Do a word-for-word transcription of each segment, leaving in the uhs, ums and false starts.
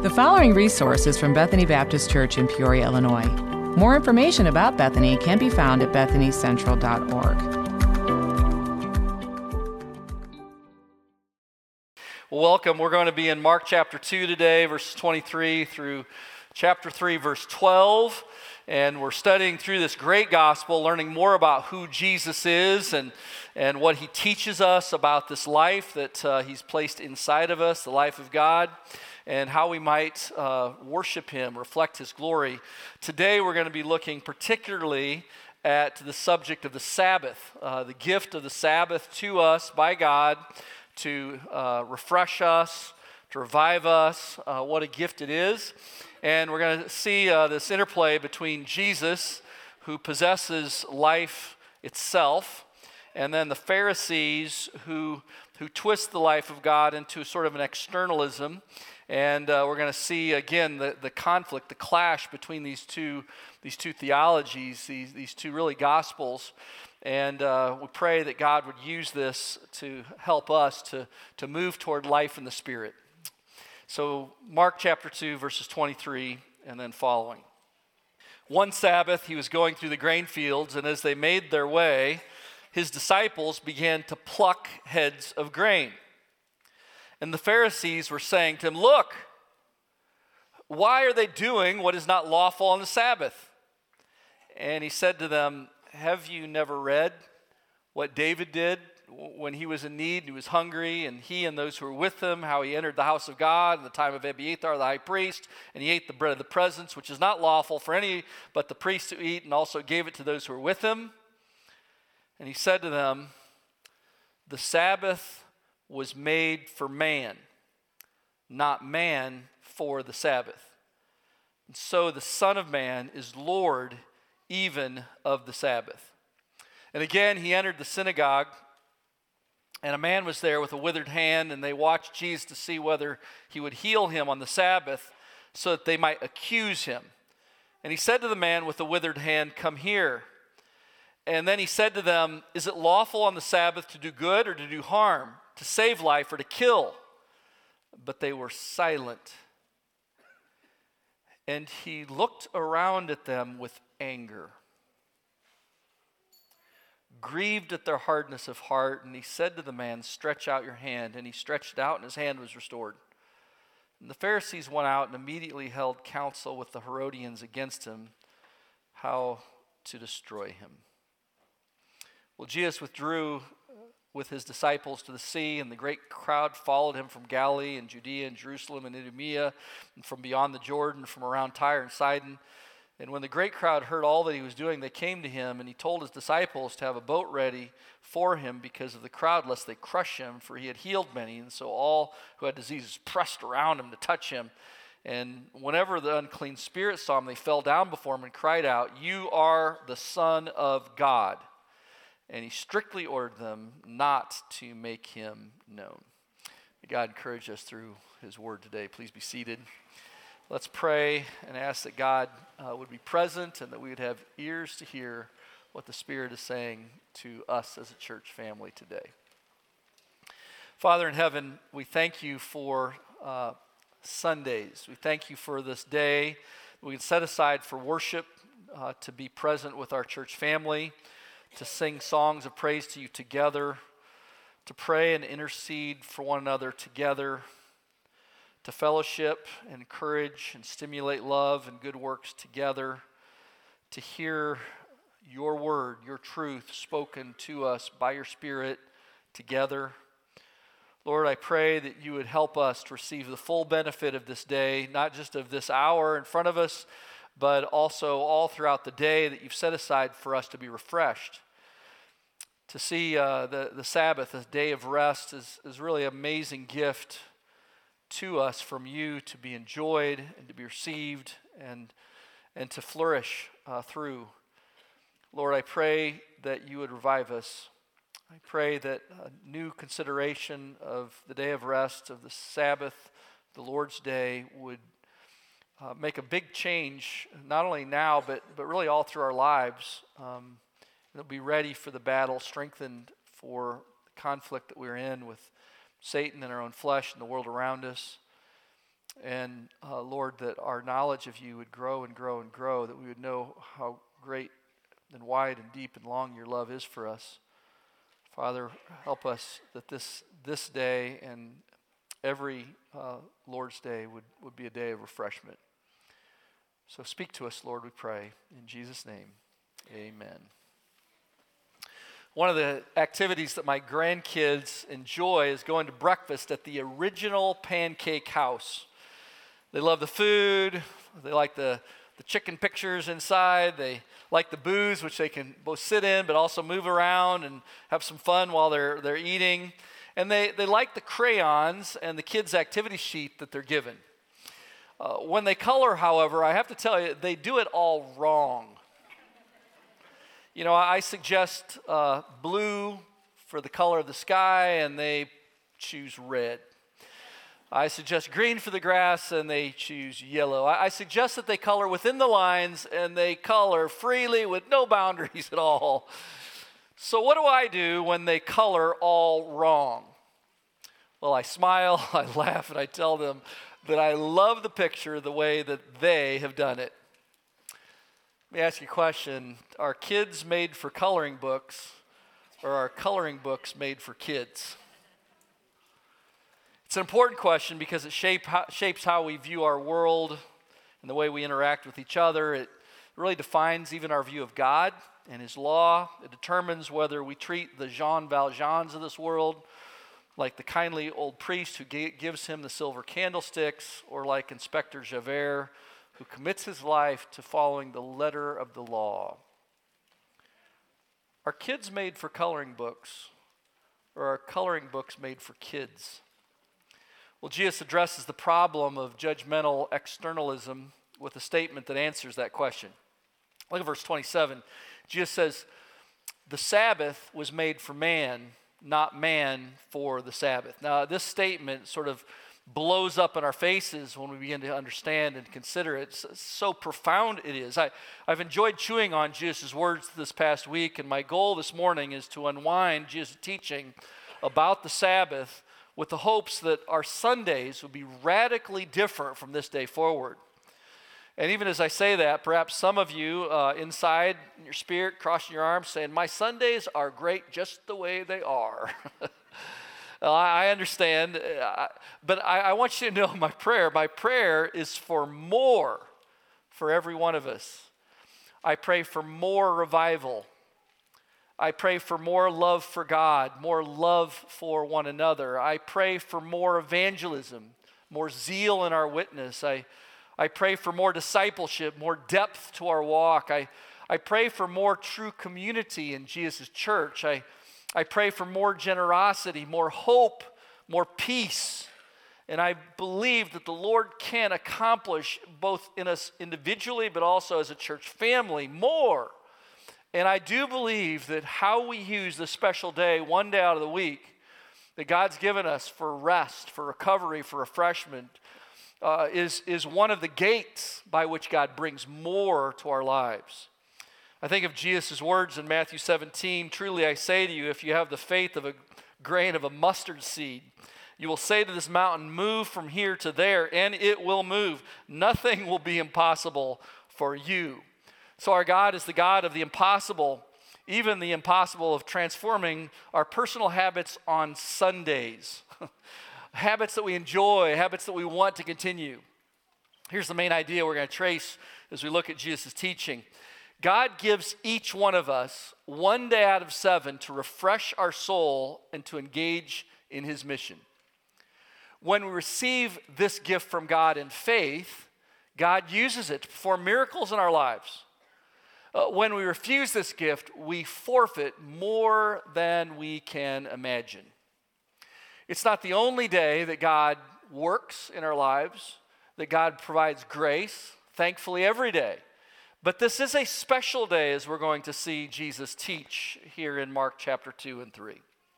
The following resource is from Bethany Baptist Church in Peoria, Illinois. More information about Bethany can be found at bethany central dot org. Welcome. We're going to be in Mark chapter two today, verses twenty-three through chapter three, verse twelve. And we're studying through this great gospel, learning more about who Jesus is and, and what he teaches us about this life that uh, he's placed inside of us, the life of God, and how we might uh, worship him, reflect his glory. Today we're going to be looking particularly at the subject of the Sabbath, uh, the gift of the Sabbath to us by God to uh, refresh us, to revive us, uh, what a gift it is. And we're going to see uh, this interplay between Jesus, who possesses life itself, and then the Pharisees who, who twist the life of God into sort of an externalism. And uh, we're going to see, again, the, the conflict, the clash between these two, these two theologies, these, these two really gospels. And uh, we pray that God would use this to help us to, to move toward life in the Spirit. So Mark chapter two, verses twenty-three and then following. One Sabbath, he was going through the grain fields, and as they made their way, his disciples began to pluck heads of grain. And the Pharisees were saying to him, "Look, why are they doing what is not lawful on the Sabbath?" And he said to them, "Have you never read what David did when he was in need and he was hungry, and he and those who were with him, how he entered the house of God in the time of Abiathar the high priest, and he ate the bread of the presence, which is not lawful for any but the priest to eat, and also gave it to those who were with him? And he said to them, the Sabbath was made for man, not man for the Sabbath. And so the Son of Man is Lord even of the Sabbath." And again, he entered the synagogue, and a man was there with a withered hand, and they watched Jesus to see whether he would heal him on the Sabbath so that they might accuse him. And he said to the man with the withered hand, "Come here." And then he said to them, "Is it lawful on the Sabbath to do good or to do harm, to save life or to kill?" But they were silent. And he looked around at them with anger, grieved at their hardness of heart, and he said to the man, "Stretch out your hand." And he stretched it out, and his hand was restored. And the Pharisees went out and immediately held counsel with the Herodians against him, how to destroy him. Well, Jesus withdrew with his disciples to the sea, and the great crowd followed him from Galilee and Judea and Jerusalem and Idumea, and from beyond the Jordan, from around Tyre and Sidon. And when the great crowd heard all that he was doing, they came to him, and he told his disciples to have a boat ready for him because of the crowd, lest they crush him, for he had healed many. And so all who had diseases pressed around him to touch him. And whenever the unclean spirits saw him, they fell down before him and cried out, "You are the Son of God." And he strictly ordered them not to make him known. May God encourage us through his word today. Please be seated. Let's pray and ask that God uh, would be present and that we would have ears to hear what the Spirit is saying to us as a church family today. Father in heaven, we thank you for uh, Sundays. We thank you for this day we can set aside for worship, uh, to be present with our church family, to sing songs of praise to you together, to pray and intercede for one another together, to fellowship, encourage, and stimulate love and good works together, to hear your word, your truth spoken to us by your Spirit together. Lord, I pray that you would help us to receive the full benefit of this day, not just of this hour in front of us, but also all throughout the day that you've set aside for us to be refreshed. To see uh, the, the Sabbath, a day of rest, is, is really an amazing gift to us from you to be enjoyed and to be received and, and to flourish uh, through. Lord, I pray that you would revive us. I pray that a new consideration of the day of rest, of the Sabbath, the Lord's Day, would uh, make a big change, not only now, but, but really all through our lives. Um, and we'll be ready for the battle, strengthened for the conflict that we're in with Satan and our own flesh and the world around us. And uh, Lord, that our knowledge of you would grow and grow and grow, that we would know how great and wide and deep and long your love is for us. Father, help us that this this day and every uh, Lord's Day would, would be a day of refreshment. So speak to us, Lord, we pray. In Jesus' name, amen. One of the activities that my grandkids enjoy is going to breakfast at the Original Pancake House. They love the food. They like the, the chicken pictures inside. They like the booths, which they can both sit in but also move around and have some fun while they're they're eating. And they, they like the crayons and the kids' activity sheet that they're given. Uh, when they color, however, I have to tell you, they do it all wrong. You know, I suggest uh, blue for the color of the sky, and they choose red. I suggest green for the grass, and they choose yellow. I, I suggest that they color within the lines, and they color freely with no boundaries at all. So what do I do when they color all wrong? Well, I smile, I laugh, and I tell them that I love the picture the way that they have done it. Let me ask you a question. Are kids made for coloring books, or are coloring books made for kids? It's an important question because it shape how, shapes how we view our world and the way we interact with each other. It really defines even our view of God and his law. It determines whether we treat the Jean Valjeans of this world like the kindly old priest who g- gives him the silver candlesticks, or like Inspector Javert, who commits his life to following the letter of the law. Are kids made for coloring books, or are coloring books made for kids? Well, Jesus addresses the problem of judgmental externalism with a statement that answers that question. Look at verse twenty-seven. Jesus says, "The Sabbath was made for man, not man for the Sabbath." Now, this statement sort of blows up in our faces when we begin to understand and consider it. It's so profound it is. I, I've enjoyed chewing on Jesus' words this past week, and my goal this morning is to unwind Jesus' teaching about the Sabbath with the hopes that our Sundays would be radically different from this day forward. And even as I say that, perhaps some of you uh, inside in your spirit, crossing your arms, saying, "My Sundays are great just the way they are." I understand, but I, I want you to know my prayer. My prayer is for more for every one of us. I pray for more revival. I pray for more love for God, more love for one another. I pray for more evangelism, more zeal in our witness. I, I pray for more discipleship, more depth to our walk. I, I pray for more true community in Jesus' church. I I pray for more generosity, more hope, more peace. And I believe that the Lord can accomplish both in us individually, but also as a church family, more. And I do believe that how we use this special day, one day out of the week, that God's given us for rest, for recovery, for refreshment, uh, is, is one of the gates by which God brings more to our lives. I think of Jesus' words in Matthew seventeen, "Truly I say to you, if you have the faith of a grain of a mustard seed, you will say to this mountain, 'Move from here to there,' and it will move. Nothing will be impossible for you." So our God is the God of the impossible, even the impossible of transforming our personal habits on Sundays. Habits that we enjoy, habits that we want to continue. Here's the main idea we're going to trace as we look at Jesus' teaching. God gives each one of us one day out of seven to refresh our soul and to engage in his mission. When we receive this gift from God in faith, God uses it to perform miracles in our lives. Uh, when we refuse this gift, we forfeit more than we can imagine. It's not the only day that God works in our lives, that God provides grace, thankfully every day. But this is a special day, as we're going to see Jesus teach here in Mark chapter two and three.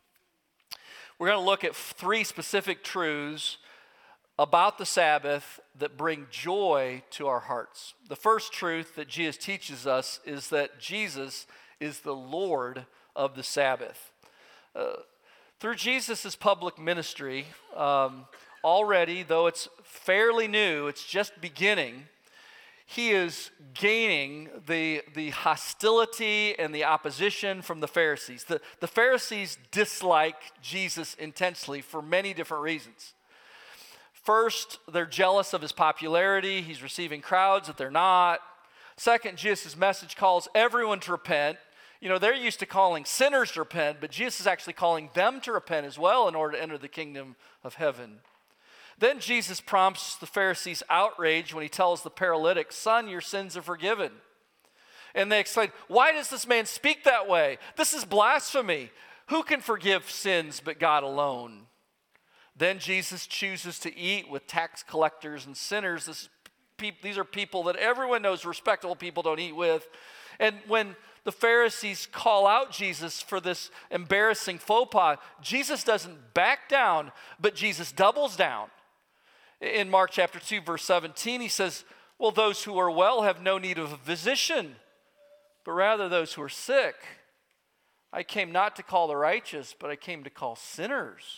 We're going to look at three specific truths about the Sabbath that bring joy to our hearts. The first truth that Jesus teaches us is that Jesus is the Lord of the Sabbath. Uh, through Jesus' public ministry, um, already, though it's fairly new, it's just beginning, he is gaining the, the hostility and the opposition from the Pharisees. The, the Pharisees dislike Jesus intensely for many different reasons. First, they're jealous of his popularity. He's receiving crowds that they're not. Second, Jesus' message calls everyone to repent. You know, they're used to calling sinners to repent, but Jesus is actually calling them to repent as well in order to enter the kingdom of heaven. Then Jesus prompts the Pharisees' outrage when he tells the paralytic, "Son, your sins are forgiven." And they exclaim, "Why does this man speak that way? This is blasphemy. Who can forgive sins but God alone?" Then Jesus chooses to eat with tax collectors and sinners. This, these are people that everyone knows respectable people don't eat with. And when the Pharisees call out Jesus for this embarrassing faux pas, Jesus doesn't back down, but Jesus doubles down. In Mark chapter two, verse seventeen, he says, "Well, those who are well have no need of a physician, but rather those who are sick. I came not to call the righteous, but I came to call sinners."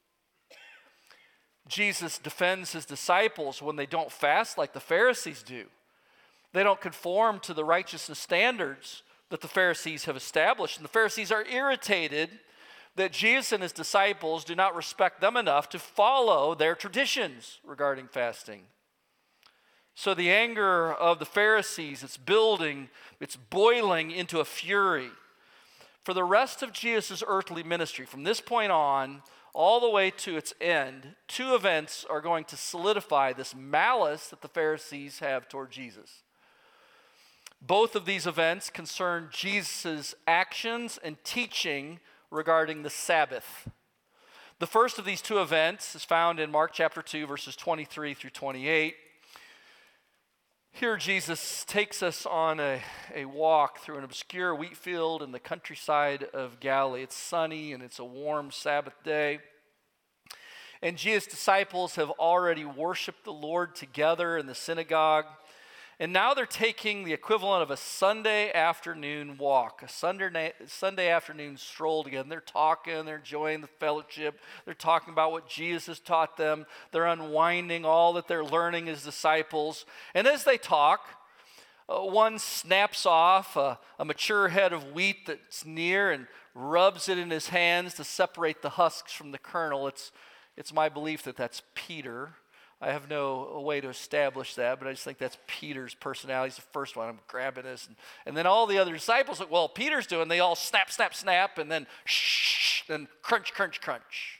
Jesus defends his disciples when they don't fast like the Pharisees do. They don't conform to the righteousness standards that the Pharisees have established. And the Pharisees are irritated that Jesus and his disciples do not respect them enough to follow their traditions regarding fasting. So the anger of the Pharisees, it's building, it's boiling into a fury. For the rest of Jesus' earthly ministry, from this point on, all the way to its end, two events are going to solidify this malice that the Pharisees have toward Jesus. Both of these events concern Jesus' actions and teaching regarding the Sabbath. The first of these two events is found in Mark chapter two, verses twenty-three through twenty-eight. Here Jesus takes us on a, a walk through an obscure wheat field in the countryside of Galilee. It's sunny and it's a warm Sabbath day. And Jesus' disciples have already worshiped the Lord together in the synagogue. And now they're taking the equivalent of a Sunday afternoon walk, a Sunday, Sunday afternoon stroll together. They're talking, they're enjoying the fellowship. They're talking about what Jesus has taught them. They're unwinding all that they're learning as disciples. And as they talk, uh, one snaps off a, a mature head of wheat that's near and rubs it in his hands to separate the husks from the kernel. It's, it's my belief that that's Peter. I have no way to establish that, but I just think that's Peter's personality. He's the first one. I'm grabbing this. And, and then all the other disciples, like, well, Peter's doing, they all snap, snap, snap, and then shh, and crunch, crunch, crunch.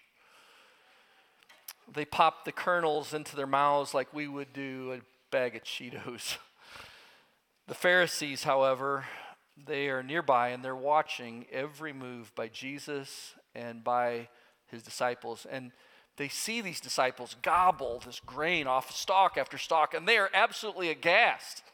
They pop the kernels into their mouths like we would do a bag of Cheetos. The Pharisees, however, they are nearby, and they're watching every move by Jesus and by his disciples. And they see these disciples gobble this grain off stalk after stalk, and they are absolutely aghast.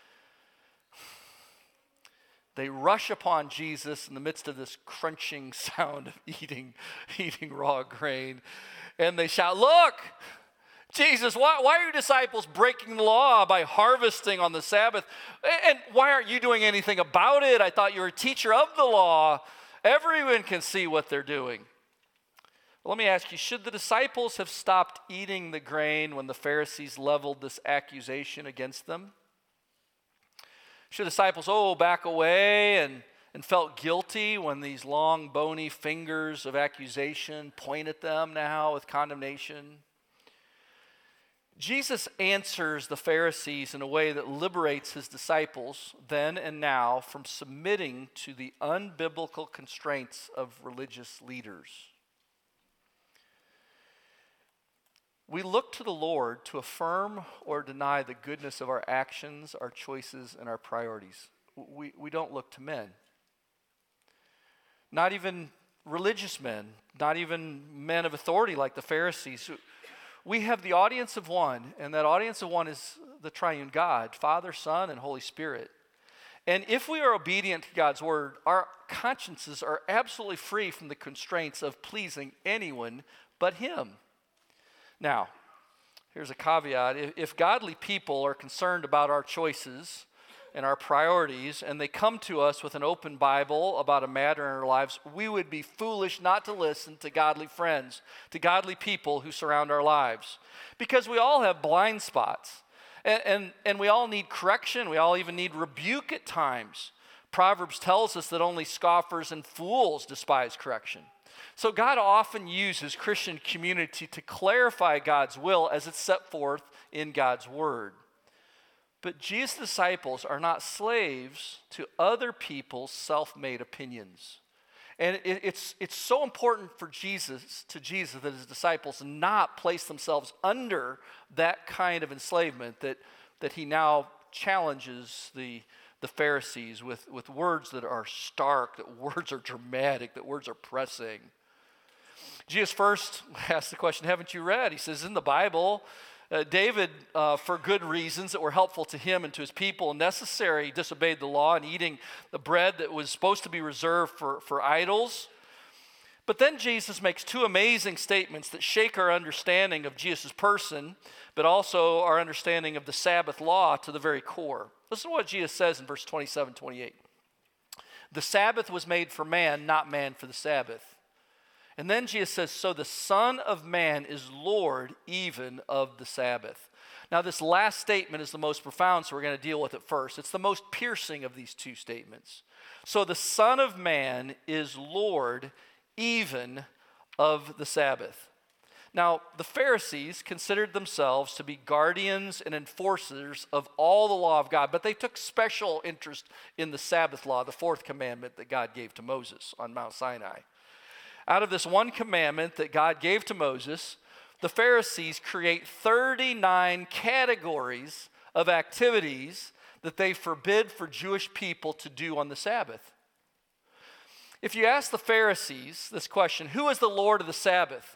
They rush upon Jesus in the midst of this crunching sound of eating, eating raw grain, and they shout, "Look, Jesus, why, why are your disciples breaking the law by harvesting on the Sabbath? And why aren't you doing anything about it? I thought you were a teacher of the law. Everyone can see what they're doing." Well, let me ask you, should the disciples have stopped eating the grain when the Pharisees leveled this accusation against them? Should disciples, oh, back away and, and felt guilty when these long, bony fingers of accusation point at them now with condemnation? Jesus answers the Pharisees in a way that liberates his disciples then and now from submitting to the unbiblical constraints of religious leaders. We look to the Lord to affirm or deny the goodness of our actions, our choices, and our priorities. We, we don't look to men. Not even religious men, not even men of authority like the Pharisees. We have the audience of one, and that audience of one is the triune God, Father, Son, and Holy Spirit. And if we are obedient to God's word, our consciences are absolutely free from the constraints of pleasing anyone but him. Now, here's a caveat. If, if godly people are concerned about our choices and our priorities, and they come to us with an open Bible about a matter in our lives, we would be foolish not to listen to godly friends, to godly people who surround our lives. Because we all have blind spots, and, and, and we all need correction. We all even need rebuke at times. Proverbs tells us that only scoffers and fools despise correction. So God often uses Christian community to clarify God's will as it's set forth in God's word. But Jesus' disciples are not slaves to other people's self-made opinions. And it, it's, it's so important for Jesus, to Jesus, that his disciples not place themselves under that kind of enslavement, that, that he now challenges the, the Pharisees with, with words that are stark, that words are dramatic, that words are pressing. Jesus first asked the question, haven't you read? He says, in the Bible, Uh, David, uh, for good reasons that were helpful to him and to his people, necessary, disobeyed the law in eating the bread that was supposed to be reserved for, for idols. But then Jesus makes two amazing statements that shake our understanding of Jesus' person, but also our understanding of the Sabbath law to the very core. Listen to what Jesus says in verse twenty-seven, twenty-eight. The Sabbath was made for man, not man for the Sabbath. And then Jesus says, so the Son of Man is Lord even of the Sabbath. Now this last statement is the most profound, so we're going to deal with it first. It's the most piercing of these two statements. So the Son of Man is Lord even of the Sabbath. Now the Pharisees considered themselves to be guardians and enforcers of all the law of God, but they took special interest in the Sabbath law, the fourth commandment that God gave to Moses on Mount Sinai. Out of this one commandment that God gave to Moses, the Pharisees create thirty-nine categories of activities that they forbid for Jewish people to do on the Sabbath. If you ask the Pharisees this question, who is the Lord of the Sabbath?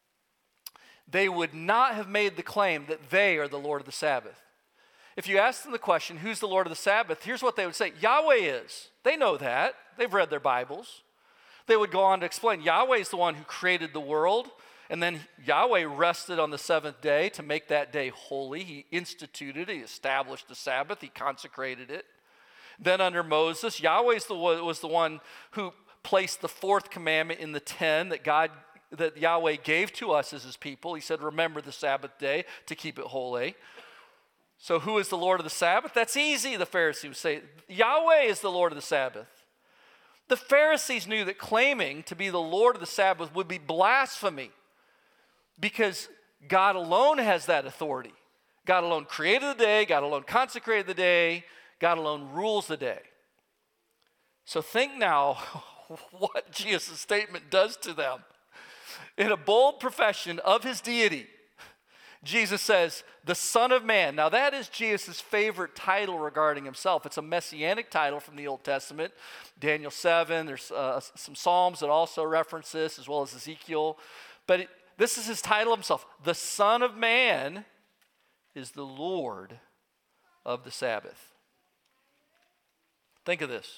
They would not have made the claim that they are the Lord of the Sabbath. If you ask them the question, who's the Lord of the Sabbath? Here's what they would say, Yahweh is. They know that. They've read their Bibles. They would go on to explain, Yahweh is the one who created the world, and then Yahweh rested on the seventh day to make that day holy. He instituted it, he established the Sabbath, he consecrated it. Then under Moses, Yahweh was the one who placed the fourth commandment in the ten that God, that Yahweh gave to us as his people. He said, remember the Sabbath day to keep it holy. So who is the Lord of the Sabbath? That's easy, the Pharisees would say. Yahweh is the Lord of the Sabbath. The Pharisees knew that claiming to be the Lord of the Sabbath would be blasphemy because God alone has that authority. God alone created the day, God alone consecrated the day, God alone rules the day. So think now what Jesus' statement does to them. In a bold profession of his deity, Jesus says, the Son of Man. Now that is Jesus' favorite title regarding himself. It's a messianic title from the Old Testament. Daniel seven, there's uh, some Psalms that also reference this, as well as Ezekiel. But it, this is his title himself. The Son of Man is the Lord of the Sabbath. Think of this.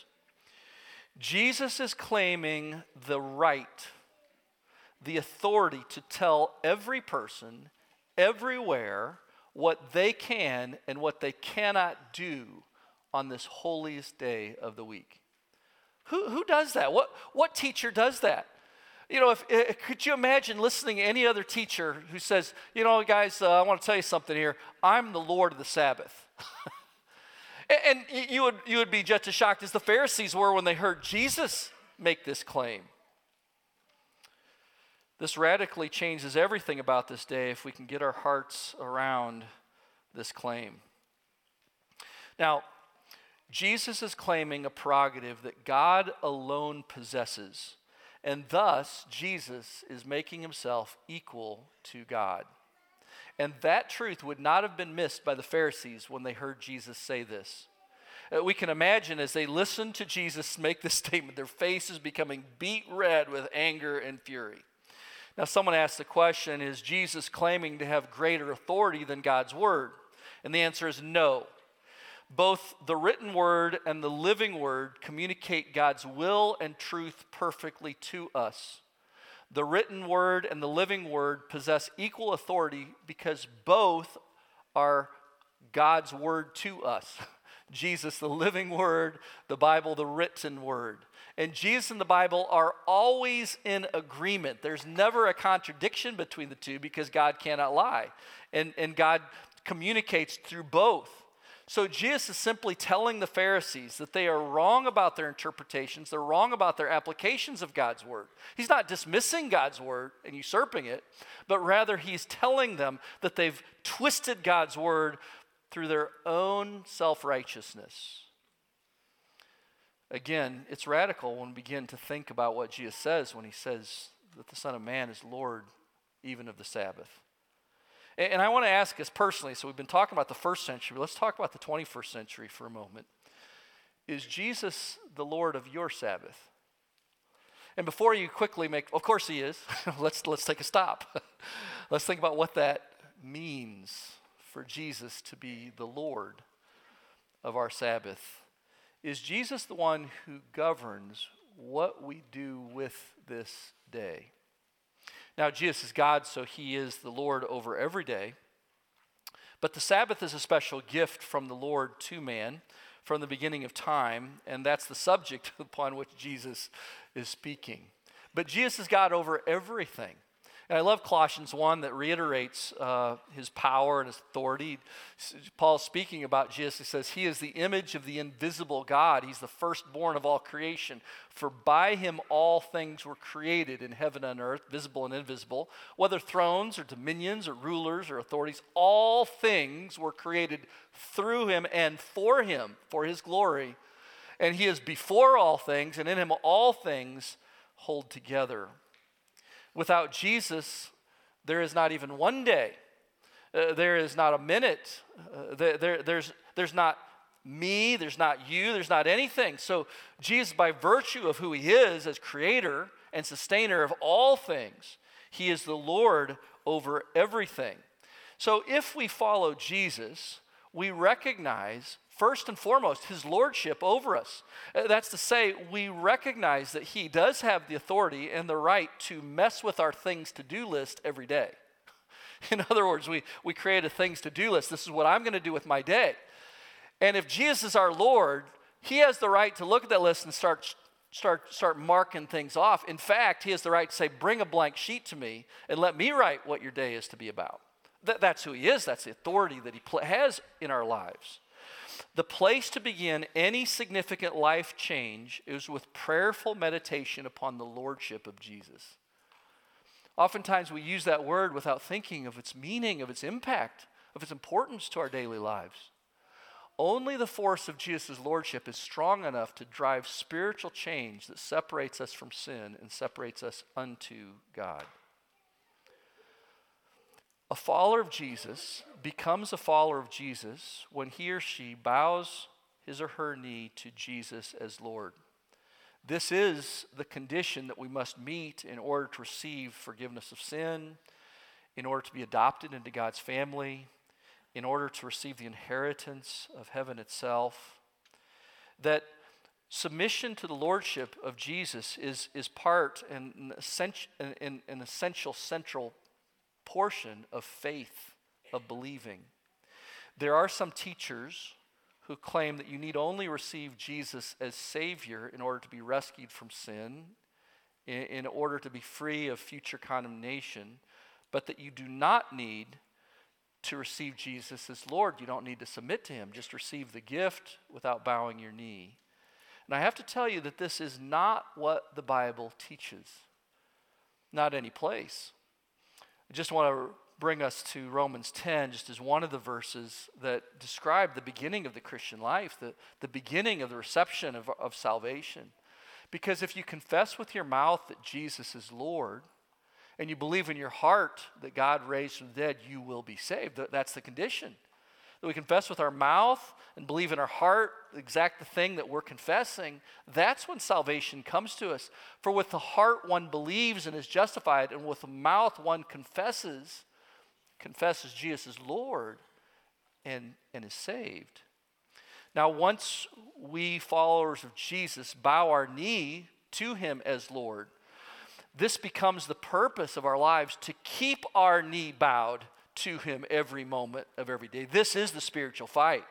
Jesus is claiming the right, the authority to tell every person everywhere what they can and what they cannot do on this holiest day of the week. Who, who does that? What, what teacher does that? You know, if, if, could you imagine listening to any other teacher who says, you know, guys, uh, I want to tell you something here. I'm the Lord of the Sabbath. and, and you would, you would be just as shocked as the Pharisees were when they heard Jesus make this claim. This radically changes everything about this day if we can get our hearts around this claim. Now, Jesus is claiming a prerogative that God alone possesses, and thus Jesus is making himself equal to God. And that truth would not have been missed by the Pharisees when they heard Jesus say this. Uh, we can imagine as they listened to Jesus make this statement, their faces becoming beet red with anger and fury. Now, someone asked the question, is Jesus claiming to have greater authority than God's word? And the answer is no. Both the written word and the living word communicate God's will and truth perfectly to us. The written word and the living word possess equal authority because both are God's word to us. Jesus, the living word, the Bible, the written word. And Jesus and the Bible are always in agreement. There's never a contradiction between the two because God cannot lie. And, and God communicates through both. So Jesus is simply telling the Pharisees that they are wrong about their interpretations. They're wrong about their applications of God's word. He's not dismissing God's word and usurping it, but rather he's telling them that they've twisted God's word through their own self-righteousness. Again, it's radical when we begin to think about what Jesus says when he says that the Son of Man is Lord even of the Sabbath. And I want to ask us personally, so we've been talking about the first century, let's talk about the twenty-first century for a moment. Is Jesus the Lord of your Sabbath? And before you quickly make, of course he is, let's, let's take a stop. Let's think about what that means for Jesus to be the Lord of our Sabbath. Is Jesus the one who governs what we do with this day? Now, Jesus is God, so he is the Lord over every day. But the Sabbath is a special gift from the Lord to man from the beginning of time, and that's the subject upon which Jesus is speaking. But Jesus is God over everything. And I love Colossians one that reiterates uh, his power and his authority. Paul's speaking about Jesus. He says, he is the image of the invisible God. He's the firstborn of all creation. For by him all things were created in heaven and earth, visible and invisible, whether thrones or dominions or rulers or authorities. All things were created through him and for him, for his glory. And he is before all things, and in him all things hold together. Without Jesus, there is not even one day. Uh, there is not a minute. Uh, there, there, there's, there's not me. There's not you. There's not anything. So Jesus, by virtue of who he is as creator and sustainer of all things, he is the Lord over everything. So if we follow Jesus, we recognize first and foremost his lordship over us. Uh, that's to say, we recognize that he does have the authority and the right to mess with our things to-do list every day. In other words, we, we create a things to-do list. This is what I'm going to do with my day. And if Jesus is our Lord, he has the right to look at that list and start, start, start marking things off. In fact, he has the right to say, bring a blank sheet to me and let me write what your day is to be about. Th- that's who he is. That's the authority that he pl- has in our lives. The place to begin any significant life change is with prayerful meditation upon the lordship of Jesus. Oftentimes we use that word without thinking of its meaning, of its impact, of its importance to our daily lives. Only the force of Jesus' lordship is strong enough to drive spiritual change that separates us from sin and separates us unto God. A follower of Jesus becomes a follower of Jesus when he or she bows his or her knee to Jesus as Lord. This is the condition that we must meet in order to receive forgiveness of sin, in order to be adopted into God's family, in order to receive the inheritance of heaven itself. That submission to the lordship of Jesus is, is part and an essential, an, an essential central portion of faith, of believing. There are some teachers who claim that you need only receive Jesus as Savior in order to be rescued from sin, in, in order to be free of future condemnation, but that you do not need to receive Jesus as Lord. You don't need to submit to him. Just receive the gift without bowing your knee. And I have to tell you that this is not what the Bible teaches. Not any place. I just want to bring us to Romans ten, just as one of the verses that describe the beginning of the Christian life, the, the beginning of the reception of, of salvation. Because if you confess with your mouth that Jesus is Lord, and you believe in your heart that God raised from the dead, you will be saved. That's the condition. That we confess with our mouth and believe in our heart the exact thing that we're confessing. That's when salvation comes to us. For with the heart one believes and is justified, and with the mouth one confesses, confesses Jesus is Lord and, and is saved. Now, once we followers of Jesus bow our knee to him as Lord, this becomes the purpose of our lives, to keep our knee bowed to him every moment of every day. This is the spiritual fight.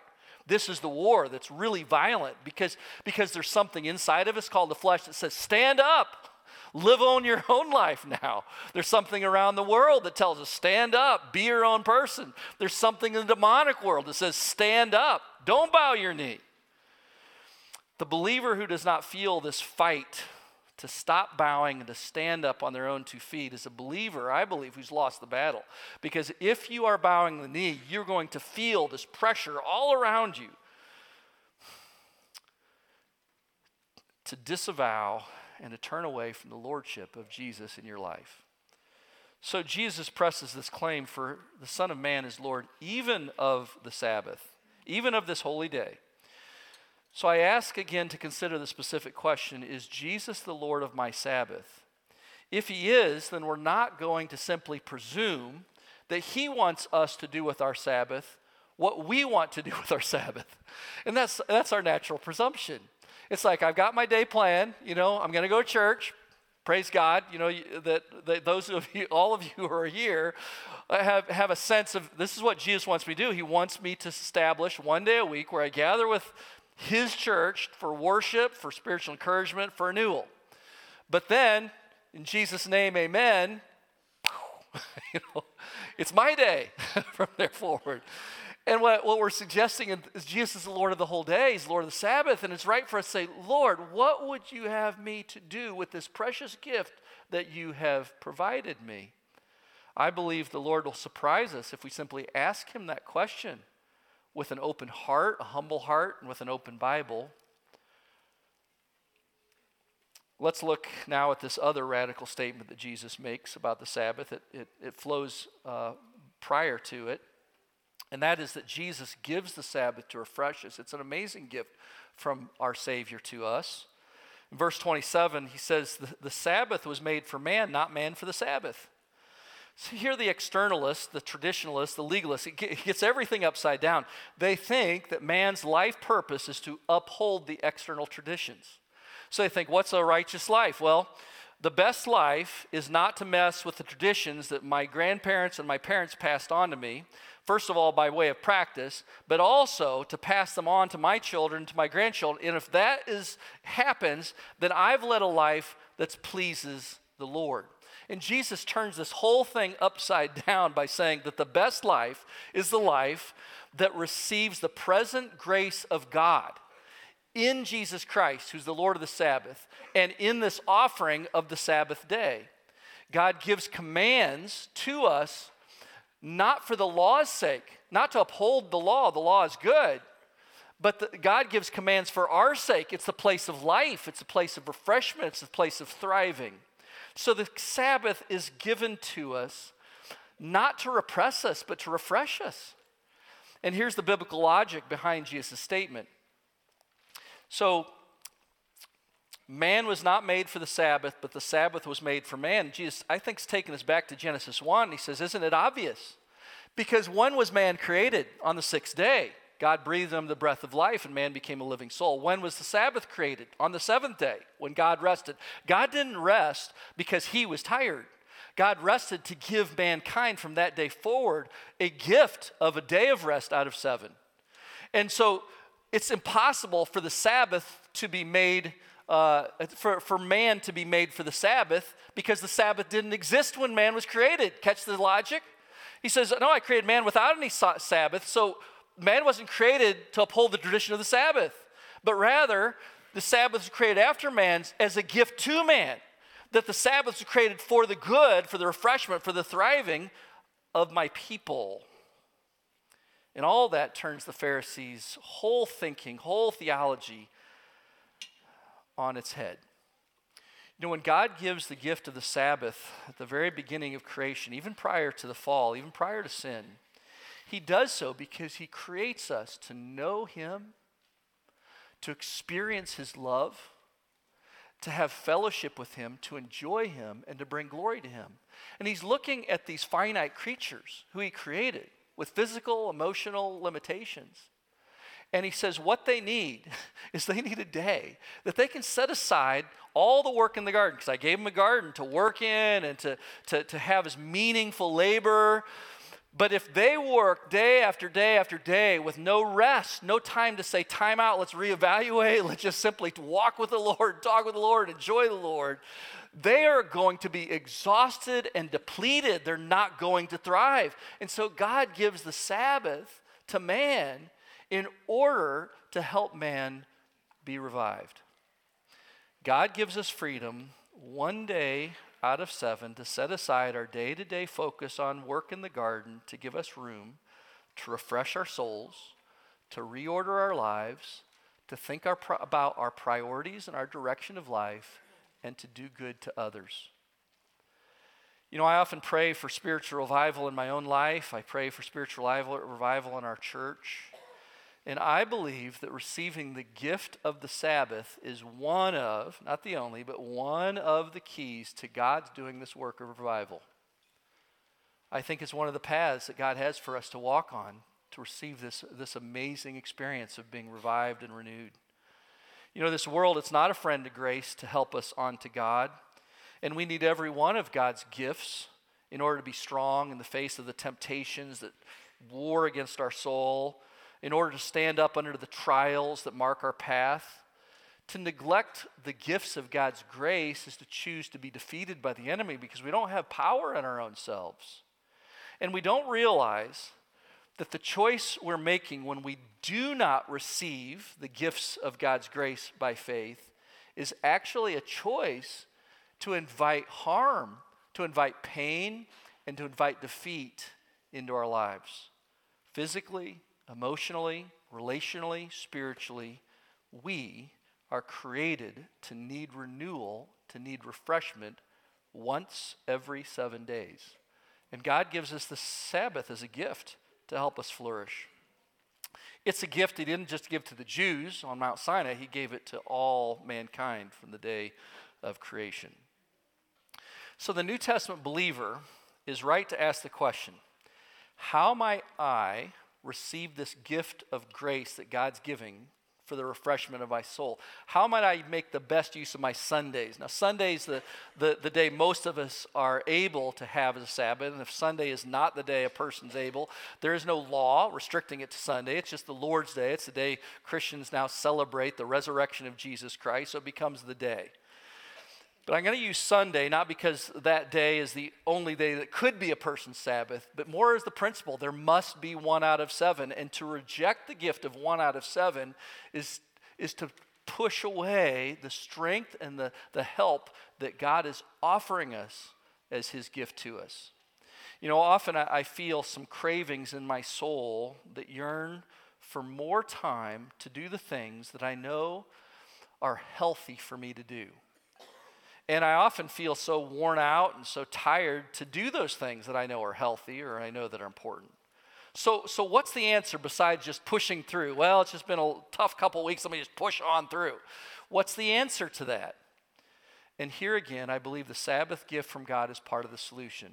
This is the war that's really violent because, because there's something inside of us called the flesh that says, stand up, live on your own life now. There's something around the world that tells us, stand up, be your own person. There's something in the demonic world that says, stand up, don't bow your knee. The believer who does not feel this fight to stop bowing and to stand up on their own two feet is a believer, I believe, who's lost the battle. Because if you are bowing the knee, you're going to feel this pressure all around you to disavow and to turn away from the lordship of Jesus in your life. So Jesus presses this claim for the Son of Man is Lord even of the Sabbath, even of this holy day. So I ask again to consider the specific question, is Jesus the Lord of my Sabbath? If he is, then we're not going to simply presume that he wants us to do with our Sabbath what we want to do with our Sabbath. And that's that's our natural presumption. It's like, I've got my day planned, you know, I'm going to go to church. Praise God, you know, that, that those of you, all of you who are here have, have a sense of, this is what Jesus wants me to do. He wants me to establish one day a week where I gather with his church for worship, for spiritual encouragement, for renewal. But then, in Jesus' name, amen, you know, it's my day from there forward. And what, what we're suggesting is Jesus is the Lord of the whole day. He's Lord of the Sabbath. And it's right for us to say, Lord, what would you have me to do with this precious gift that you have provided me? I believe the Lord will surprise us if we simply ask him that question with an open heart, a humble heart, and with an open Bible. Let's look now at this other radical statement that Jesus makes about the Sabbath. It, it, it flows uh, prior to it, and that is that Jesus gives the Sabbath to refresh us. It's an amazing gift from our Savior to us. In verse twenty-seven, he says, the, the Sabbath was made for man, not man for the Sabbath. So here the externalists, the traditionalists, the legalists, it gets everything upside down. They think that man's life purpose is to uphold the external traditions. So they think, what's a righteous life? Well, the best life is not to mess with the traditions that my grandparents and my parents passed on to me, first of all by way of practice, but also to pass them on to my children, to my grandchildren. And if that is happens, then I've led a life that pleases the Lord. And Jesus turns this whole thing upside down by saying that the best life is the life that receives the present grace of God in Jesus Christ, who's the Lord of the Sabbath, and in this offering of the Sabbath day. God gives commands to us not for the law's sake, not to uphold the law. The law is good. But the, God gives commands for our sake. It's the place of life. It's the place of refreshment. It's the place of thriving. So the Sabbath is given to us not to repress us, but to refresh us. And here's the biblical logic behind Jesus' statement. So man was not made for the Sabbath, but the Sabbath was made for man. Jesus, I think, is taking us back to Genesis one. He says, isn't it obvious? Because when was man created? On the sixth day. God breathed him the breath of life, and man became a living soul. When was the Sabbath created? On the seventh day, when God rested. God didn't rest because he was tired. God rested to give mankind from that day forward a gift of a day of rest out of seven. And so it's impossible for the Sabbath to be made, uh, for, for man to be made for the Sabbath, because the Sabbath didn't exist when man was created. Catch the logic? He says, no, I created man without any Sabbath, so man wasn't created to uphold the tradition of the Sabbath, but rather the Sabbath was created after man as a gift to man, that the Sabbath was created for the good, for the refreshment, for the thriving of my people. And all that turns the Pharisees' whole thinking, whole theology on its head. You know, when God gives the gift of the Sabbath at the very beginning of creation, even prior to the fall, even prior to sin, he does so because he creates us to know him, to experience his love, to have fellowship with him, to enjoy him, and to bring glory to him. And he's looking at these finite creatures who he created with physical, emotional limitations. And he says what they need is they need a day that they can set aside all the work in the garden, because I gave them a garden to work in and to, to, to have as meaningful labor. But if they work day after day after day with no rest, no time to say, time out, let's reevaluate, let's just simply walk with the Lord, talk with the Lord, enjoy the Lord, they are going to be exhausted and depleted. They're not going to thrive. And so God gives the Sabbath to man in order to help man be revived. God gives us freedom one day out of seven to set aside our day-to-day focus on work in the garden, to give us room to refresh our souls, to reorder our lives, to think our pro- about our priorities and our direction of life, and to do good to others. You know, I often pray for spiritual revival in my own life. I pray for spiritual revival, revival in our church. And I believe that receiving the gift of the Sabbath is one of, not the only, but one of the keys to God's doing this work of revival. I think it's one of the paths that God has for us to walk on to receive this, this amazing experience of being revived and renewed. You know, this world, it's not a friend to grace to help us on to God. And we need every one of God's gifts in order to be strong in the face of the temptations that war against our soul, in order to stand up under the trials that mark our path. To neglect the gifts of God's grace is to choose to be defeated by the enemy, because we don't have power in our own selves. And we don't realize that the choice we're making when we do not receive the gifts of God's grace by faith is actually a choice to invite harm, to invite pain, and to invite defeat into our lives. Physically, emotionally, relationally, spiritually, we are created to need renewal, to need refreshment once every seven days. And God gives us the Sabbath as a gift to help us flourish. It's a gift He didn't just give to the Jews on Mount Sinai. He gave it to all mankind from the day of creation. So the New Testament believer is right to ask the question, how might I receive this gift of grace that God's giving for the refreshment of my soul? How might I make the best use of my Sundays? Now, Sunday's the, the, the day most of us are able to have as a Sabbath, and if Sunday is not the day a person's able, there is no law restricting it to Sunday. It's just the Lord's Day. It's the day Christians now celebrate the resurrection of Jesus Christ, so it becomes the day. But I'm going to use Sunday, not because that day is the only day that could be a person's Sabbath, but more as the principle, there must be one out of seven. And to reject the gift of one out of seven is, is to push away the strength and the, the help that God is offering us as His gift to us. You know, often I, I feel some cravings in my soul that yearn for more time to do the things that I know are healthy for me to do. And I often feel so worn out and so tired to do those things that I know are healthy or I know that are important. So, so what's the answer besides just pushing through? Well, it's just been a tough couple of weeks. Let me just push on through. What's the answer to that? And here again, I believe the Sabbath gift from God is part of the solution.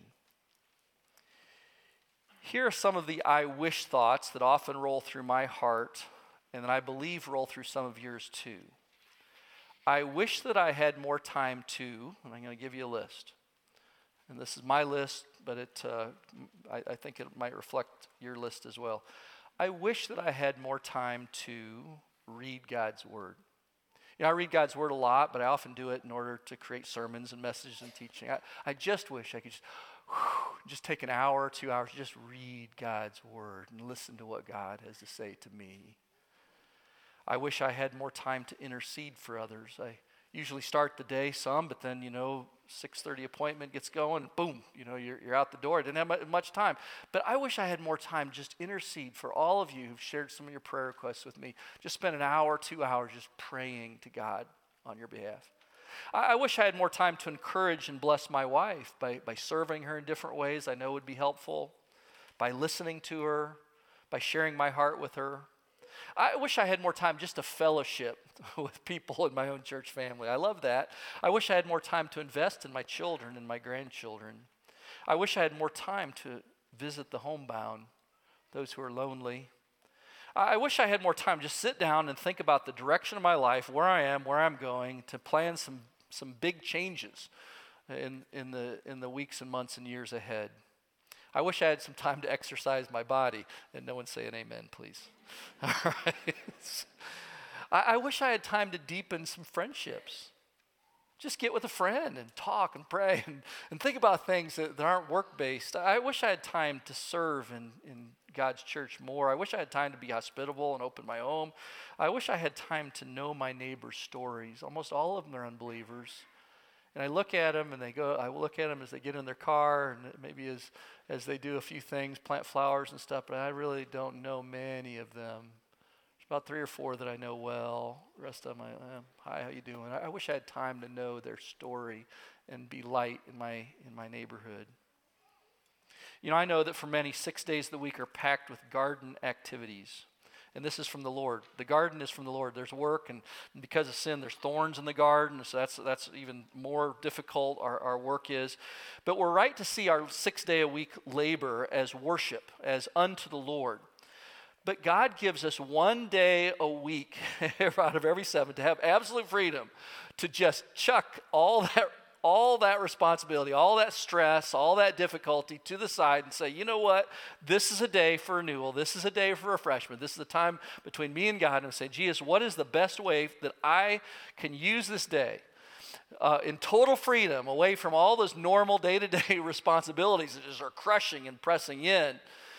Here are some of the I wish thoughts that often roll through my heart and that I believe roll through some of yours too. I wish that I had more time to, and I'm going to give you a list. And this is my list, but it, uh, I, I think it might reflect your list as well. I wish that I had more time to read God's Word. You know, I read God's Word a lot, but I often do it in order to create sermons and messages and teaching. I, I just wish I could just, whew, just take an hour or two hours to just read God's Word and listen to what God has to say to me. I wish I had more time to intercede for others. I usually start the day some, but then, you know, six thirty appointment gets going, and boom, you know, you're, you're out the door. I didn't have much time. But I wish I had more time to just intercede for all of you who've shared some of your prayer requests with me. Just spend an hour, two hours just praying to God on your behalf. I, I wish I had more time to encourage and bless my wife by, by serving her in different ways I know would be helpful, by listening to her, by sharing my heart with her. I wish I had more time just to fellowship with people in my own church family. I love that. I wish I had more time to invest in my children and my grandchildren. I wish I had more time to visit the homebound, those who are lonely. I wish I had more time to just sit down and think about the direction of my life, where I am, where I'm going, to plan some, some big changes in, in, the, in the weeks and months and years ahead. I wish I had some time to exercise my body. And no one say an amen, please. All right. I, I wish I had time to deepen some friendships. Just get with a friend and talk and pray and, and think about things that, that aren't work-based. I wish I had time to serve in, in God's church more. I wish I had time to be hospitable and open my home. I wish I had time to know my neighbor's stories. Almost all of them are unbelievers. And I look at them and they go, I look at them as they get in their car and maybe as, as they do a few things, plant flowers and stuff, but I really don't know many of them. About three or four that I know well. The rest of them, I, uh, hi, how you doing? I, I wish I had time to know their story and be light in my in my neighborhood. You know, I know that for many, six days of the week are packed with garden activities. And this is from the Lord. The garden is from the Lord. There's work, and because of sin, there's thorns in the garden, so that's that's even more difficult, our, our work is. But we're right to see our six-day-a-week labor as worship, as unto the Lord. But God gives us one day a week out of every seven to have absolute freedom to just chuck all that all that responsibility, all that stress, all that difficulty to the side and say, you know what? This is a day for renewal. This is a day for refreshment. This is the time between me and God. And say, Jesus, what is the best way that I can use this day uh, in total freedom away from all those normal day-to-day responsibilities that just are crushing and pressing in?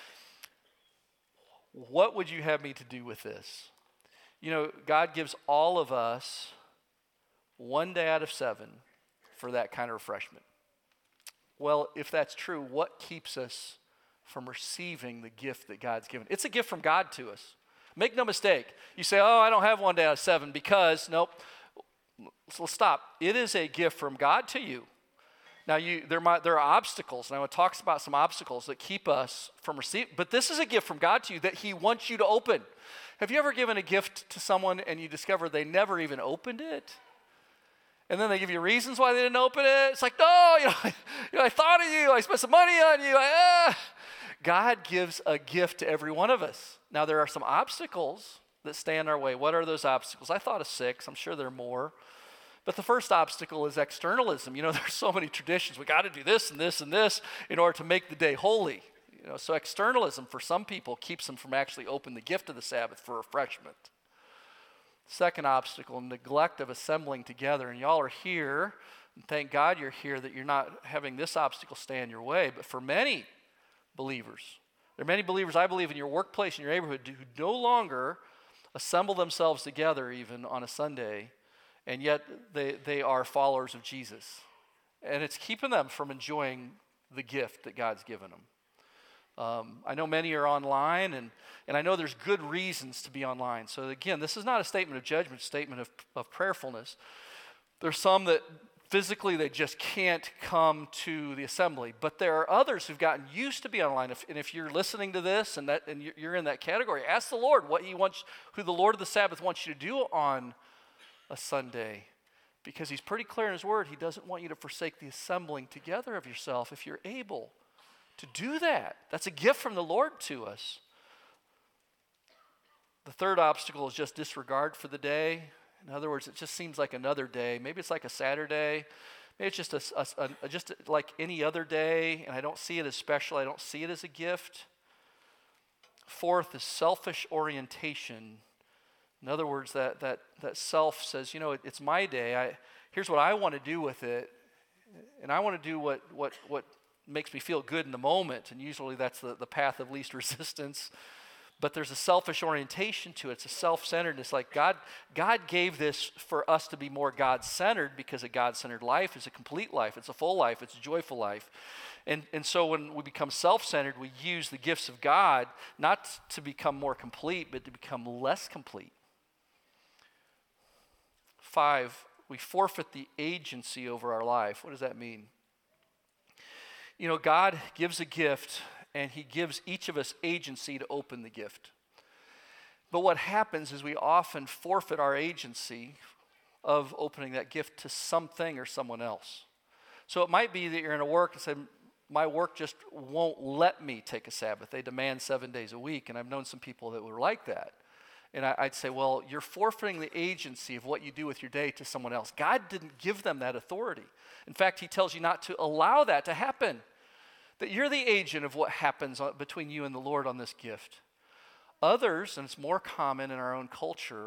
What would you have me to do with this? You know, God gives all of us one day out of seven for that kind of refreshment. Well, if that's true, what keeps us from receiving the gift that God's given? It's a gift from God to us. Make no mistake. You say, oh, I don't have one day out of seven because, nope. So let's stop. It is a gift from God to you. Now, you, there, might, there are obstacles, and I want to talk about some obstacles that keep us from receiving, but this is a gift from God to you that he wants you to open. Have you ever given a gift to someone and you discover they never even opened it? And then they give you reasons why they didn't open it? It's like, no, you know, I, you know, I thought of you, I spent some money on you. I, ah. God gives a gift to every one of us. Now, there are some obstacles that stand in our way. What are those obstacles? I thought of six. I'm sure there are more. But the first obstacle is externalism. You know, there's so many traditions. We got to do this and this and this in order to make the day holy. You know, so externalism for some people keeps them from actually opening the gift of the Sabbath for refreshment. Second obstacle, neglect of assembling together. And y'all are here, and thank God you're here that you're not having this obstacle stand in your way. But for many believers, there are many believers, I believe, in your workplace, in your neighborhood, who no longer assemble themselves together even on a Sunday, and yet they, they are followers of Jesus. And it's keeping them from enjoying the gift that God's given them. Um, I know many are online, and, and I know there's good reasons to be online. So again, this is not a statement of judgment, it's a statement of, of prayerfulness. There's some that physically they just can't come to the assembly, but there are others who've gotten used to be online. If, and if you're listening to this and, that, and you're, you're in that category, ask the Lord what he wants, who the Lord of the Sabbath wants you to do on a Sunday, because he's pretty clear in his word. He doesn't want you to forsake the assembling together of yourself if you're able to do that. That's a gift from the Lord to us. The third obstacle is just disregard for the day. In other words, it just seems like another day. Maybe it's like a Saturday. Maybe it's just a, a, a just like any other day, and I don't see it as special. I don't see it as a gift. Fourth is selfish orientation. In other words, that that that self says, you know, it, it's my day. I here's what I want to do with it, and I want to do what what what makes me feel good in the moment. And usually that's the, the path of least resistance. But there's a selfish orientation to it. It's a self-centeredness. Like God, God gave this for us to be more God-centered, because a God-centered life is a complete life. It's a full life. It's a joyful life. And, and so when we become self-centered, we use the gifts of God not to become more complete, but to become less complete. Five, we forfeit the agency over our life. What does that mean? You know, God gives a gift, and he gives each of us agency to open the gift. But what happens is we often forfeit our agency of opening that gift to something or someone else. So it might be that you're in a work and say, my work just won't let me take a Sabbath. They demand seven days a week, and I've known some people that were like that. And I, I'd say, well, you're forfeiting the agency of what you do with your day to someone else. God didn't give them that authority. In fact, he tells you not to allow that to happen. that you're the agent of what happens between you and the Lord on this gift. Others, and it's more common in our own culture,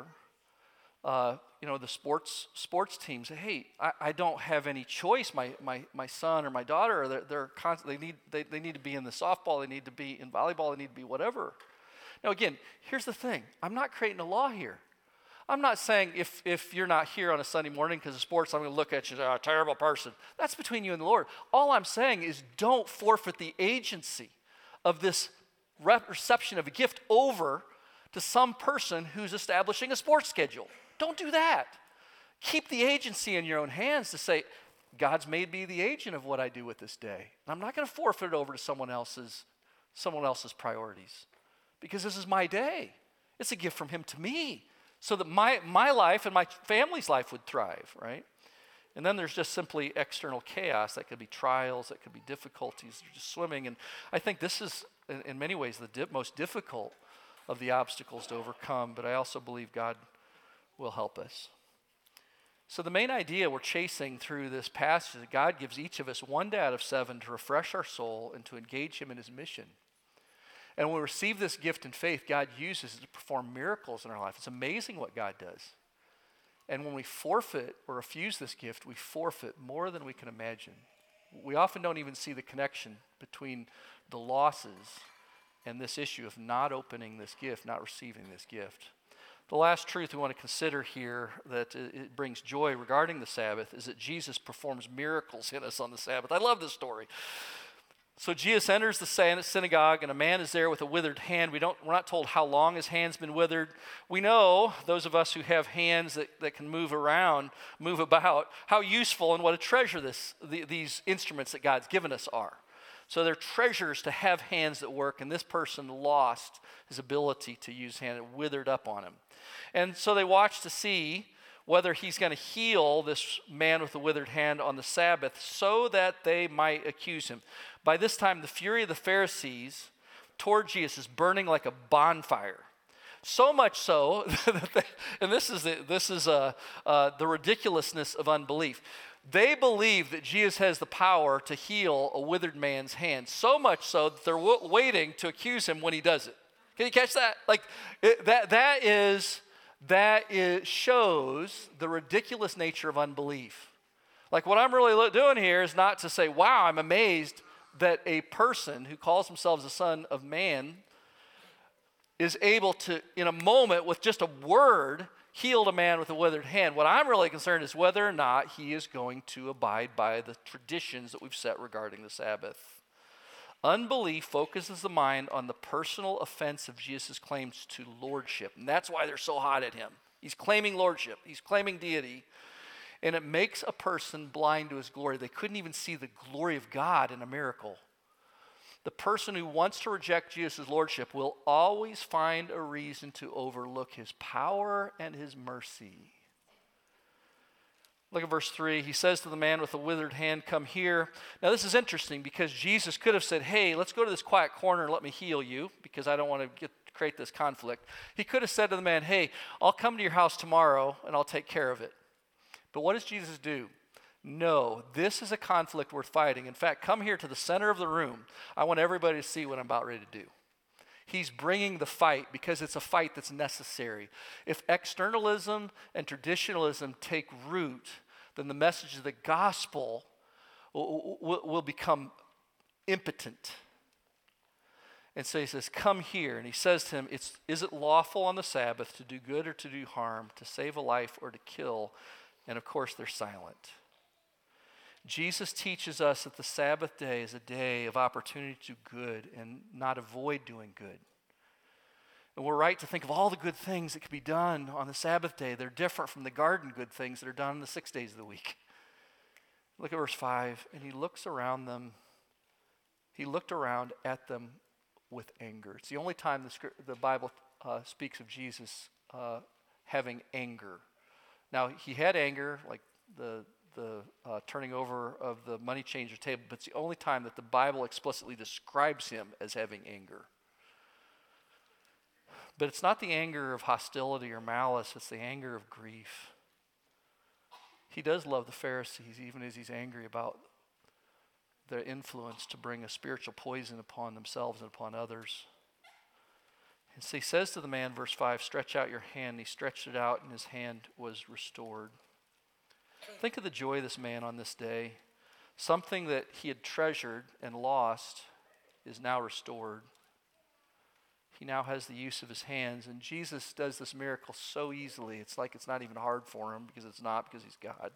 uh, you know, the sports sports teams say, hey, I, I don't have any choice. My my my son or my daughter, they're, they're constantly, they need they, they need to be in the softball, they need to be in volleyball, they need to be whatever. Now again, here's the thing. I'm not creating a law here. I'm not saying if, if you're not here on a Sunday morning because of sports, I'm going to look at you as a terrible person. That's between you and the Lord. All I'm saying is don't forfeit the agency of this reception of a gift over to some person who's establishing a sports schedule. Don't do that. Keep the agency in your own hands to say, God's made me the agent of what I do with this day. I'm not going to forfeit it over to someone else's, someone else's priorities because this is my day. It's a gift from him to me so that my, my life and my family's life would thrive, right? And then there's just simply external chaos. That could be trials, that could be difficulties, just swimming. And I think this is, in, in many ways, the di- most difficult of the obstacles to overcome, but I also believe God will help us. So the main idea we're chasing through this passage is that God gives each of us one day out of seven to refresh our soul and to engage him in his mission. And when we receive this gift in faith, God uses it to perform miracles in our life. It's amazing what God does. And when we forfeit or refuse this gift, we forfeit more than we can imagine. We often don't even see the connection between the losses and this issue of not opening this gift, not receiving this gift. The last truth we want to consider here that it brings joy regarding the Sabbath is that Jesus performs miracles in us on the Sabbath. I love this story. So Jesus enters the synagogue, and a man is there with a withered hand. We don't, we're not told how long his hand's been withered. We know, those of us who have hands that, that can move around, move about, how useful and what a treasure this, the, these instruments that God's given us are. So they're treasures to have hands that work, and this person lost his ability to use hand. It withered up on him. And so they watch to see whether he's going to heal this man with the withered hand on the Sabbath so that they might accuse him. By this time, the fury of the Pharisees toward Jesus is burning like a bonfire. So much so, that they, and this is, the, this is uh, uh, the ridiculousness of unbelief. They believe that Jesus has the power to heal a withered man's hand, so much so that they're w- waiting to accuse him when he does it. Can you catch that? Like it, that, that is... That is, shows the ridiculous nature of unbelief. Like what I'm really lo- doing here is not to say, wow, I'm amazed that a person who calls themselves a son of man is able to, in a moment, with just a word, heal a man with a withered hand. What I'm really concerned is whether or not he is going to abide by the traditions that we've set regarding the Sabbath. Unbelief focuses the mind on the personal offense of Jesus' claims to lordship. And that's why they're so hot at him. He's claiming lordship. He's claiming deity. And it makes a person blind to his glory. They couldn't even see the glory of God in a miracle. The person who wants to reject Jesus' lordship will always find a reason to overlook his power and his mercy. Look at verse three. He says to the man with the withered hand, come here. Now this is interesting because Jesus could have said, hey, let's go to this quiet corner and let me heal you because I don't want to get, create this conflict. He could have said to the man, hey, I'll come to your house tomorrow and I'll take care of it. But what does Jesus do? No, this is a conflict worth fighting. In fact, come here to the center of the room. I want everybody to see what I'm about ready to do. He's bringing the fight because it's a fight that's necessary. If externalism and traditionalism take root, then the message of the gospel will, will, will become impotent. And so he says, come here. And he says to him, it's, is it lawful on the Sabbath to do good or to do harm, to save a life or to kill? And of course, they're silent. Jesus teaches us that the Sabbath day is a day of opportunity to do good and not avoid doing good. And we're right to think of all the good things that can be done on the Sabbath day. They're different from the garden good things that are done on the six days of the week. Look at verse five. And he looks around them. He looked around at them with anger. It's the only time the, script, the Bible uh, speaks of Jesus uh, having anger. Now, he had anger, like the the uh, turning over of the money changer table, but it's the only time that the Bible explicitly describes him as having anger. But it's not the anger of hostility or malice, it's the anger of grief. He does love the Pharisees, even as he's angry about their influence to bring a spiritual poison upon themselves and upon others. And so he says to the man, verse five, stretch out your hand. And he stretched it out, and his hand was restored. Think of the joy of this man on this day. Something that he had treasured and lost is now restored. He now has the use of his hands, and Jesus does this miracle so easily. It's like it's not even hard for him, because it's not, because he's God.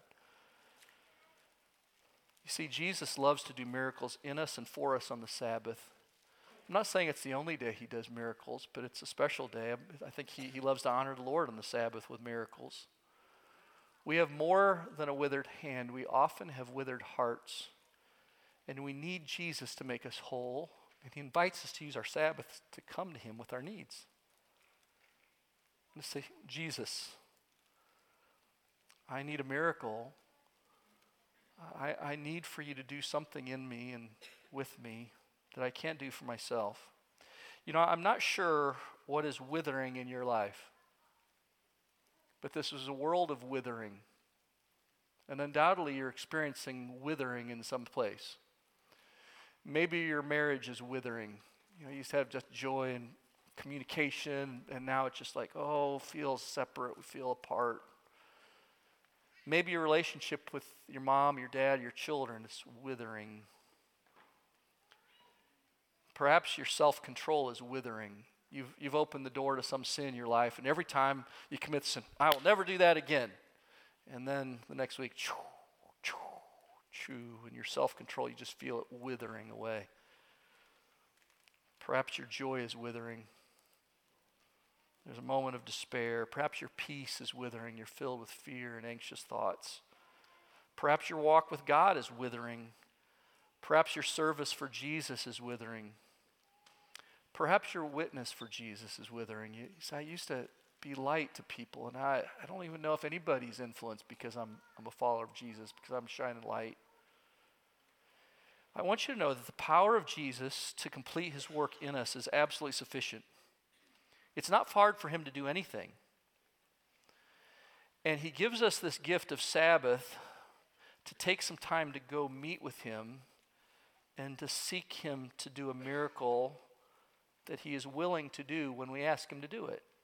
You see, Jesus loves to do miracles in us and for us on the Sabbath. I'm not saying it's the only day he does miracles, but it's a special day. I think he, he loves to honor the Lord on the Sabbath with miracles. We have more than a withered hand. We often have withered hearts, and we need Jesus to make us whole. And he invites us to use our Sabbath to come to him with our needs. And to say, Jesus, I need a miracle. I, I need for you to do something in me and with me that I can't do for myself. You know, I'm not sure what is withering in your life, but this is a world of withering. And undoubtedly you're experiencing withering in some place. Maybe your marriage is withering. You know, you used to have just joy and communication, and now it's just like, oh, feels separate, we feel apart. Maybe your relationship with your mom, your dad, your children is withering. Perhaps your self-control is withering. You've, you've opened the door to some sin in your life, and every time you commit sin, I will never do that again. And then the next week, choo, choo, choo, and your self-control, you just feel it withering away. Perhaps your joy is withering. There's a moment of despair. Perhaps your peace is withering. You're filled with fear and anxious thoughts. Perhaps your walk with God is withering. Perhaps your service for Jesus is withering. Perhaps your witness for Jesus is withering. You say, I used to be light to people, and I, I don't even know if anybody's influenced because I'm, I'm a follower of Jesus, because I'm shining light. I want you to know that the power of Jesus to complete his work in us is absolutely sufficient. It's not hard for him to do anything. And he gives us this gift of Sabbath to take some time to go meet with him and to seek him to do a miracle that he is willing to do when we ask him to do it.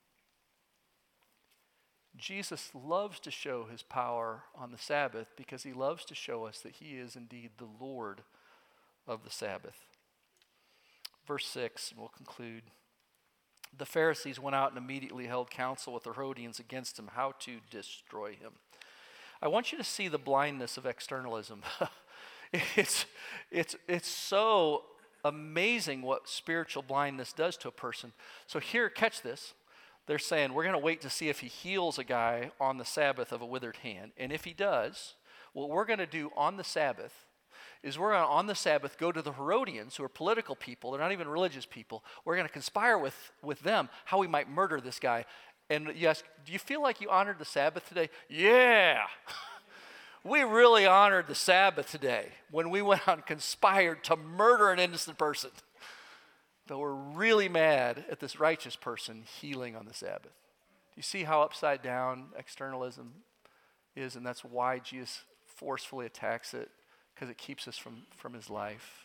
Jesus loves to show his power on the Sabbath because he loves to show us that he is indeed the Lord of the Sabbath. Verse six, and we'll conclude. The Pharisees went out and immediately held counsel with the Herodians against him, how to destroy him. I want you to see the blindness of externalism. it's, it's, it's so amazing what spiritual blindness does to a person. So here, catch this. They're saying, we're going to wait to see if he heals a guy on the Sabbath of a withered hand. And if he does, what we're going to do on the Sabbath is we're going to, on the Sabbath, go to the Herodians, who are political people. They're not even religious people. We're going to conspire with, with them how we might murder this guy. And yes, do you feel like you honored the Sabbath today? Yeah. We really honored the Sabbath today when we went out and conspired to murder an innocent person. But we're really mad at this righteous person healing on the Sabbath. Do you see how upside down externalism is? And that's why Jesus forcefully attacks it, because it keeps us from, from his life.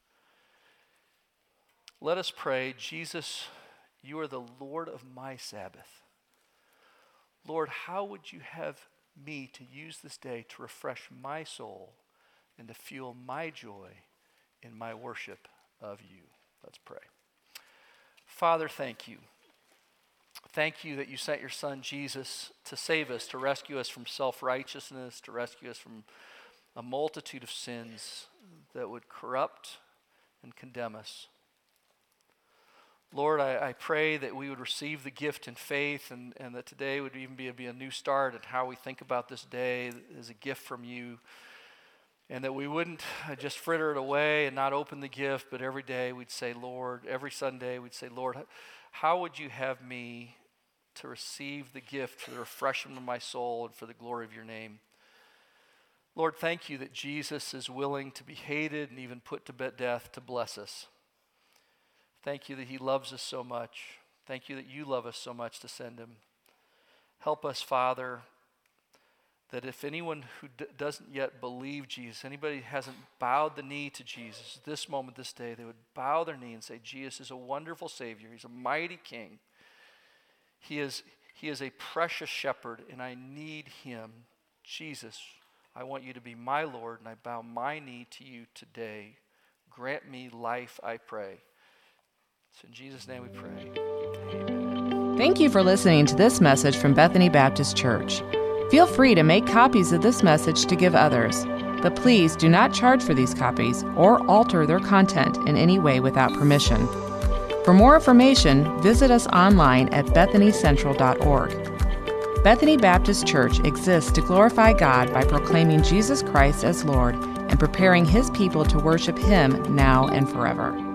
Let us pray. Jesus, you are the Lord of my Sabbath. Lord, how would you have me to use this day to refresh my soul and to fuel my joy in my worship of you? Let's pray. Father, thank you. Thank you that you sent your son Jesus to save us, to rescue us from self-righteousness, to rescue us from a multitude of sins that would corrupt and condemn us. Lord, I, I pray that we would receive the gift in faith, and, and that today would even be, be a new start at how we think about this day as a gift from you. And that we wouldn't just fritter it away and not open the gift, but every day we'd say, Lord, every Sunday we'd say, Lord, how would you have me to receive the gift for the refreshment of my soul and for the glory of your name? Lord, thank you that Jesus is willing to be hated and even put to death to bless us. Thank you that he loves us so much. Thank you that you love us so much to send him. Help us, Father, that if anyone who d- doesn't yet believe Jesus, anybody who hasn't bowed the knee to Jesus, this moment, this day, they would bow their knee and say, Jesus is a wonderful Savior. He's a mighty King. He is, he is a precious shepherd, and I need him. Jesus, I want you to be my Lord, and I bow my knee to you today. Grant me life, I pray. So in Jesus' name we pray. Amen. Thank you for listening to this message from Bethany Baptist Church. Feel free to make copies of this message to give others, but please do not charge for these copies or alter their content in any way without permission. For more information, visit us online at bethany central dot org. Bethany Baptist Church exists to glorify God by proclaiming Jesus Christ as Lord and preparing His people to worship Him now and forever.